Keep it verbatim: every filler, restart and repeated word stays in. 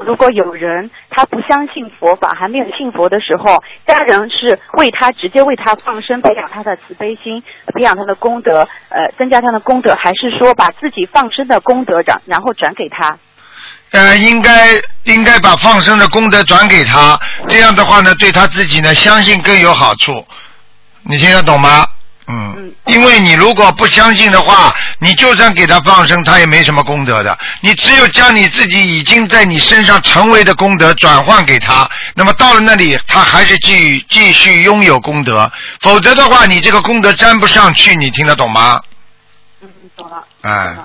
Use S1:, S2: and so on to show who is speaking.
S1: 如果有人他不相信佛法，还没有信佛的时候，家人是为他直接为他放生，培养他的慈悲心，培养他的功德，呃，增加他的功德，还是说把自己放生的功德转然后转给他？
S2: 呃，应该应该把放生的功德转给他，这样的话呢，对他自己呢，相信更有好处。你听得懂吗？嗯，因为你如果不相信的话，你就算给他放生，他也没什么功德的。你只有将你自己已经在你身上成为的功德转换给他，那么到了那里，他还是继继续拥有功德。否则的话，你这个功德沾不上去，你听得懂吗？
S1: 嗯，懂了。
S2: 哎。